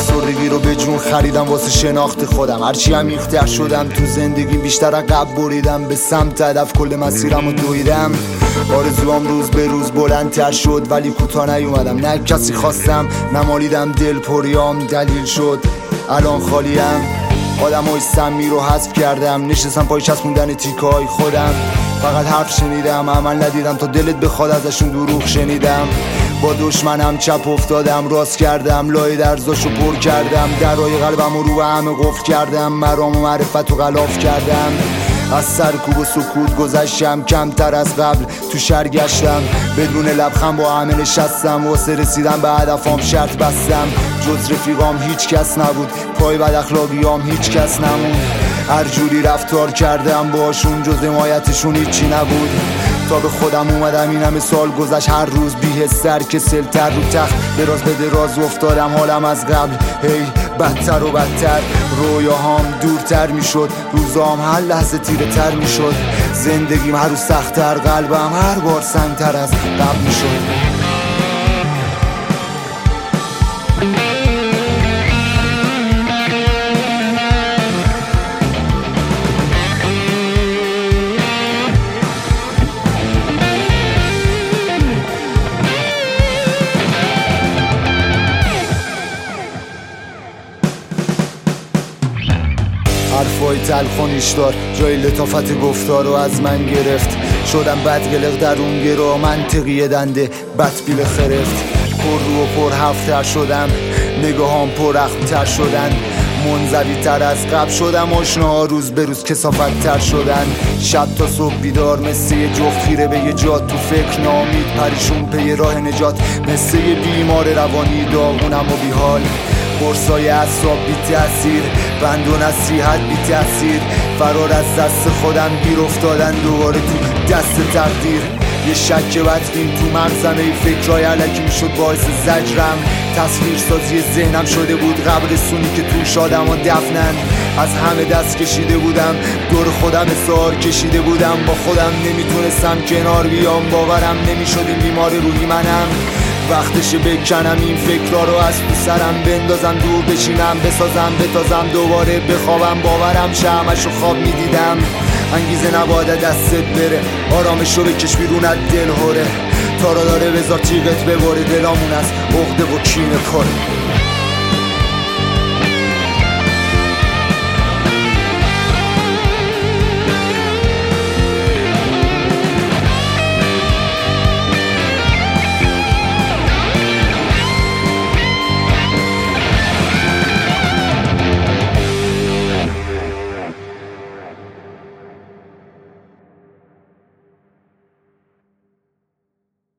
افسردگی رو به جون خریدم واسه شناخت خودم. هرچی عمیق‌تر شدم تو زندگی بیشتر عقب بریدم، به سمت هدف کل مسیرم رو دویدم. آرزوام روز به روز بلندتر شد ولی کوتاه نیومدم. نه کسی خواستم نمالیدم، دل پریام دلیل شد الان خالیم. آدمای سمی رو حذف کردم، نشستم پای چسبوندن تیکای خودم. فقط حرف شنیدم عمل ندیدم، تا دلت بخواد ازشون دروغ شنیدم. با دشمنم چپ افتادم، راست کردم، لای درزاشو پر کردم. درای قلبم رو به همه قفل کردم، مرام و معرفت رو غلاف کردم. از سرکوب و سکوت گذشتم، کمتر از قبل تو شهر گشتم. بدون لبخند با همه نشستم، واسه رسیدن به هدفام شرط بستم. جز رفیقام هیچ کس نبود، پای بد اخلاقیام هیچ کس نمون. هر جوری رفتار کردم باشون، جز حمایتشون هیچی نبود. تا به خودم اومدم این همه سال گذشت، هر روز بی‌حس‌تر کسل‌تر رو تخت به راز به دراز افتادم. حالم از قبل هی بدتر و بدتر، رویاهام دورتر میشد، روزام هر لحظه تیره تر میشد. زندگیم هر روز سخت‌تر، قلبم هر بار سنگ‌تر از قبل میشد. حرفای تلخ و نیشدار جای لطافت گفتار رو از من گرفت. شدم بدقلق در اون گرا، منطقی دنده بدبیل خرفت. پر رو و پر هفتر شدم، نگاهام پر اخمتر شدن. منزوی تر از قبل شدم، آشناها روز به روز کثافت تر شدن. شب تا صبح بیدار مثل یه جفت خیره به یه جات، تو فکر نامید پریشون پی راه نجات. مثل یه بیمار روانی داغونم و بیحال، قرصای اعصاب بی تأثیر، بند و نصیحت بی تأثیر. فرار از دست خودم گیر افتادن دوباره تو دست تقدیر. یه شک بدبین تو مغزم، ای فکرای علکی میشد باعث زجرم. تصویر سازی ذهنم شده بود قبرستونی که توش آدم و دفنن. از همه دست کشیده بودم، دور خودم سار کشیده بودم. با خودم نمیتونستم کنار بیام، باورم نمیشد این بیمار روحی منم. وقتشه بکنم این فکرها رو از تو سرم، بندازم دور بشینم، بسازم بتازم دوباره بخوابم. باورم شه همشو خواب میدیدم. انگیزه نباید دستت بره، آرامشو بکش بیرون از دل هره. تا را داره بذار تیغت بباره، دلامون از عقده و کینه کاره.